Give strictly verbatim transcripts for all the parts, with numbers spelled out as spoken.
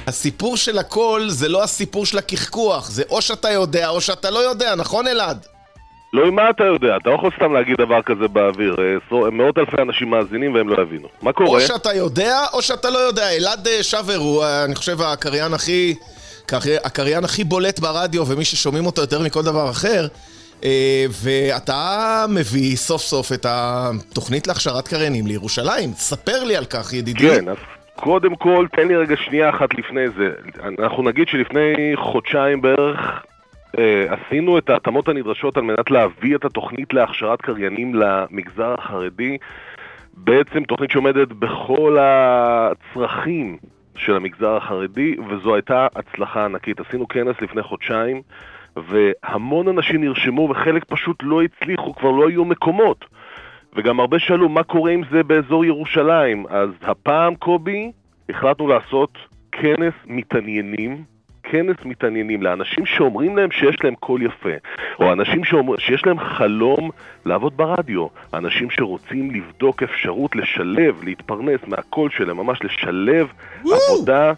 הסיפור של הכל זה לא הסיפור של הכחכוח, זה או שאתה יודע או שאתה לא יודע, נכון אלעד? לא, מה אתה יודע? אתה לא יכול סתם להגיד דבר כזה באוויר. מאות אלפי אנשים מאזינים והם לא יבינו. מה קורה? או שאתה יודע או שאתה לא יודע. אלעד שבר הוא, אני חושב, הקריין הכי, הקריין הכי בולט ברדיו, ומי ששומעים אותו יותר מכל דבר אחר. ואתה מביא סוף סוף את התוכנית להכשרת קריינים לירושלים. ספר לי על כך, ידידי. כן, אז קודם כל, תן לי רגע שנייה אחת לפני זה. אנחנו נגיד שלפני חודשיים בערך עשינו את ההתאמות הנדרשות על מנת להביא את התוכנית להכשרת קריינים למגזר החרדי. בעצם תוכנית שעומדת בכל הצרכים של המגזר החרדי, וזו הייתה הצלחה ענקית. עשינו כנס לפני חודשיים, והמון אנשים נרשמו וחלק פשוט לא הצליחו, כבר לא היו מקומות. וגם הרבה שאלו מה קורה עם זה באזור ירושלים. אז הפעם, קובי, החלטנו לעשות כנס מתעניינים, כנס מתעניינים לאנשים שאומרים להם שיש להם קול יפה, או אנשים שאומר, שיש להם חלום לעבוד ברדיו, אנשים שרוצים לבדוק אפשרות לשלב, להתפרנס מהקול שלהם, ממש לשלב עבודה,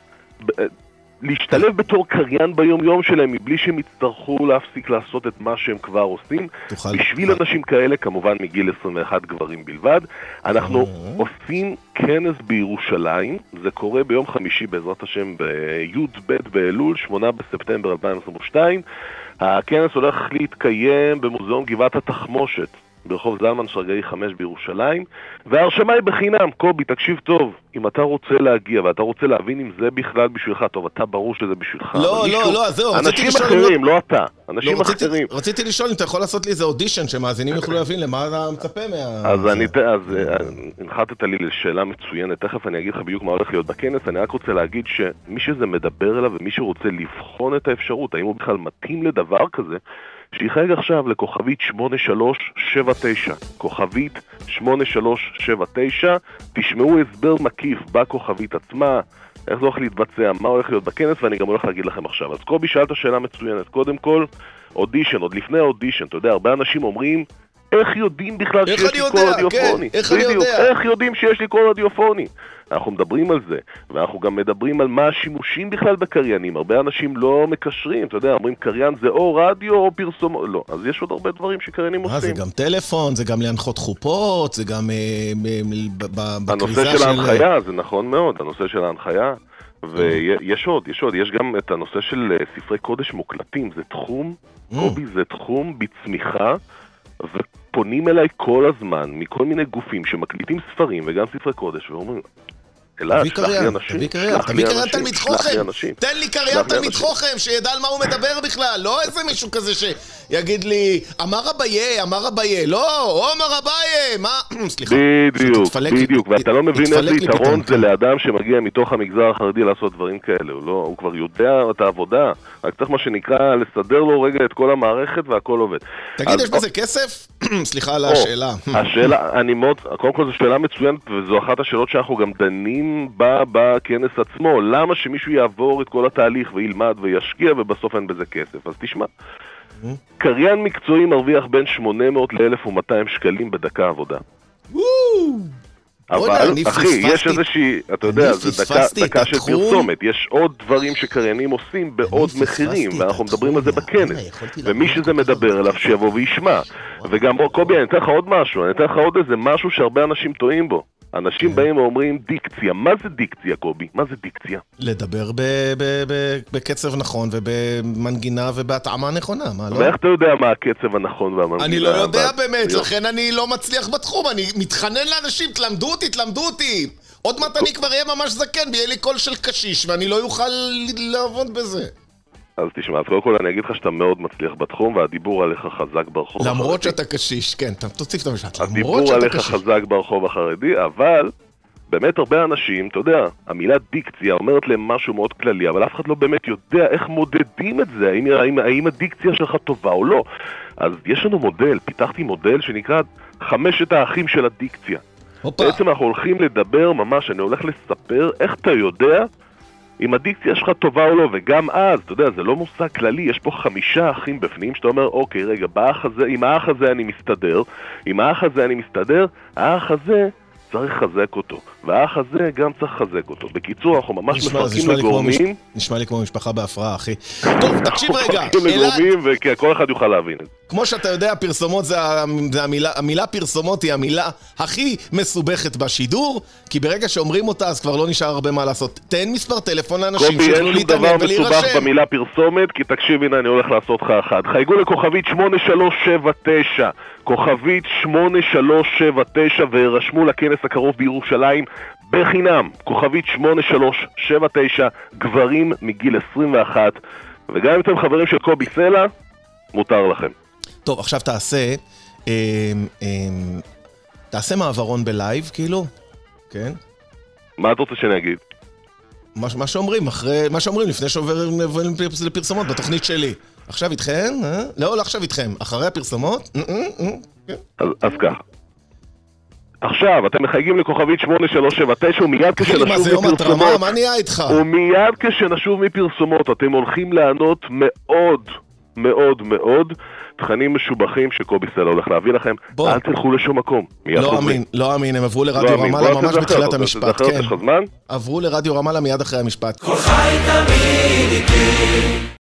להשתלב בתור קריין ביום יום שלהם, מבלי שהם יצטרכו להפסיק לעשות את מה שהם כבר עושים. בשביל אנשים כאלה, כמובן מגיל עשרים ואחת גברים בלבד, אנחנו עושים כנס בירושלים. זה קורה ביום חמישי בעזרת השם בי' ב' באלול, שמונה בספטמבר אלפיים עשרים ושתיים. הכנס הולך להתקיים במוזיאון גבעת התחמושת ברחוב זלמן שרגאי חמש בירושלים, וההרשמה היא בחינם. קובי, תקשיב טוב, אם אתה רוצה להגיע ואתה רוצה להבין אם זה בכלל בשבילך, טוב, אתה ברור שזה בשבילך. לא, לא, לא, זהו, אנשים אחרים, לא אתה, אנשים אחרים. רציתי לשאול אם אתה יכול לעשות לי איזה אודישן שמאזינים יוכלו להבין למה אתה מצפה מה... אז אני, אז הנחתת לי לשאלה מצוינת, תכף אני אגיד לך בדיוק מה הולך להיות בכנס. אני רק רוצה להגיד שמי שזה מדבר אליו ומי שרוצה לבחון את האפשרות, האם הוא בכלל מתאים לדבר כזה, שיחייג עכשיו לכוכבית שמונה שלוש שבע תשע, כוכבית שמונה שלוש שבע תשע, תשמעו הסבר מקיף בכוכבית עצמה, איך זה הולך להתבצע, מה הולך להיות בכנס, ואני גם הולך להגיד לכם עכשיו. אז קובי, שאלת שאלה מצוינת. קודם כל, אודישן, עוד לפני האודישן, אתה יודע, הרבה אנשים אומרים, איך יודעים בכלל שיש לי קול רדיופוני? איך אני יודע? איך יודעים שיש לי קול רדיופוני? אנחנו מדברים על זה, ואנחנו גם מדברים על מה השימושים בכלל בקריינים. הרבה אנשים לא מקשרים, אתה יודע, אומרים קריין זה או רדיו או פרסומות, לא, אז יש עוד הרבה דברים שקריינים עושים. זה גם טלפון, זה גם להנחות חופות, זה גם הנושא של ההנחיה, זה נכון מאוד, הנושא של ההנחיה, ויש עוד, יש עוד, יש גם את הנושא של ספרי קודש מוקלטים, זה תחום, קובי, זה תחום בצמיחה, ופונים אליי כל הזמן מכל מיני גופים שמקליטים ספרים וגם ספרי קודש, ואומרים, אלעד, שלח לי אנשים, תביא קריין, תביא קריין תלמיד חוכם, תן לי קריין תלמיד חוכם שידע על מה הוא מדבר בכלל, לא איזה מישהו כזה שיגיד לי, אמר אביי, אמר אביי, לא, אמר אביי, מה, סליחה, בדיוק, בדיוק, ואתה לא מבין איזה יתרון זה לאדם שמגיע מתוך המגזר החרדי לעשות דברים כאלה, הוא כבר יודע את העבודה, רק צריך מה שנקרא לסדר לו רגע את כל המערכת והכל עובד. תגיד, יש בזה כסף? סליחה על השאלה. השאלה, אני מאוד, קודם כל זו שאלה מצוינת, וזו אחת השאלות שאנחנו גם דנים בה בכנס עצמו. למה שמישהו יעבור את כל התהליך וילמד וישקיע ובסוף אין בזה כסף? אז תשמע, קריין מקצועי מרוויח בין שמונה מאות ל-אלף ומאתיים שקלים בדקה עבודה. אבל, אחי, יש איזושהי, אתה יודע, זה דקה של פרסומת, יש עוד דברים שקריינים עושים בעוד מחירים, ואנחנו מדברים על זה בכנס, ומי שזה מדבר אליו שיבוא וישמע. וגם, קובי, אני אתן לך עוד משהו, אני אתן לך עוד איזה משהו שהרבה אנשים טועים בו. אנשים באים ואומרים דיקציה. מה זה דיקציה, קובי? מה זה דיקציה? לדבר בקצב נכון ובמנגינה ובהתאמה נכונה, מה לא? ואיך אתה יודע מה הקצב הנכון והמנגינה? אני לא יודע באמת, לכן אני לא מצליח בתחום, אני מתחנן לאנשים, תלמדו אותי, תלמדו אותי. עוד מעט אני כבר אהיה ממש זקן, ויהיה לי קול של קשיש, ואני לא יוכל לעבוד בזה. אז תשמע, אז קודם כל אני אגיד לך שאתה מאוד מצליח בתחום, והדיבור עליך חזק ברחוב החרדי. למרות שאתה קשיש, כן, תוסיף את המשפט. הדיבור עליך חזק ברחוב החרדי, אבל באמת הרבה אנשים, אתה יודע, המילה דיקציה אומרת להם משהו מאוד כללי, אבל אף אחד לא באמת יודע איך מודדים את זה, האם, האם, האם הדיקציה שלך טובה או לא. אז יש לנו מודל, פיתחתי מודל שנקרא חמשת האחים של הדיקציה. הופה. בעצם אנחנו הולכים לדבר ממש, אני הולך לספר איך אתה יודע אם הדיקציה שלך טובה או לא, וגם אז, אתה יודע, זה לא מושג כללי, יש פה חמישה אחים בפנים, שאתה אומר, אוקיי, רגע, באח הזה, עם האח הזה אני מסתדר, עם האח הזה אני מסתדר, האח הזה צריך לחזק אותו, והאח הזה גם צריך לחזק אותו. בקיצור, אנחנו ממש מפרקים לגורמים. נשמע לי כמו משפחה בהפרעה, אחי. טוב, תקשיב רגע. מפרקים לגורמים וכל אחד יוכל להבין את זה. כמו שאתה יודע, פרסומות זה המילה, המילה פרסומות היא המילה הכי מסובכת בשידור, כי ברגע שאומרים אותה אז כבר לא נשאר הרבה מה לעשות. תן מספר טלפון לאנשים שיוכלו להתעניין ולהירשם. קובי, אין שום דבר מסובך במילה פרסומת, כי תקשיב, הנה אני הולך לעשות לך אחד. חייגו לכוכבית שמונה שלוש שבע תשע, כוכבית שמונה שלוש שבע תשע, והרשמו לכנס הקרוב בירושלים בחינם. כוכבית שמונה שלוש שבע תשע, גברים מגיל עשרים ואחת, וגם אם אתם חברים של קובי סלע, מותר לכם. טוב, עכשיו תעשה, אה, אה, תעשה מעברון בלייב, כאילו, כן? מה אתה רוצה שאני אגיד? מה, מה שאומרים, אחרי, מה שאומרים לפני שעוברים לפרסומות בתוכנית שלי. עכשיו איתכם? אה? לא, לא עכשיו איתכם. אחרי הפרסומות? אה, אה, אה, כן. אז, אז ככה. עכשיו, אתם מחייגים לכוכבית שמונה שלוש שבע תשע, ומיד כשנשוב מפרסומות, מה נהיה איתך? ומיד כשנשוב מפרסומות, אתם הולכים לענות מאוד, מאוד, מאוד, תכנים משובחים שקובי סלע הולך להביא לכם. בוא. אל תלכו לשום מקום. לא אמין, לא אמין, הם עברו לרדיו לא רמאללה ממש בתחילת המשפט, כן. יש לך זמן? עברו לרדיו רמאללה מיד אחרי המשפט. כל חי תמיד איתי